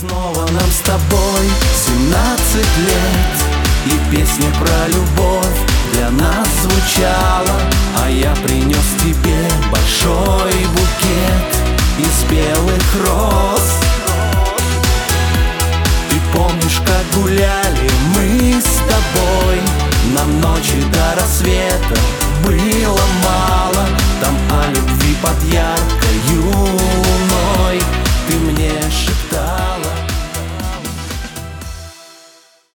Снова нам с тобой 17 лет, и песня про любовь для нас звучала, а я принес тебе большой букет из белых роз.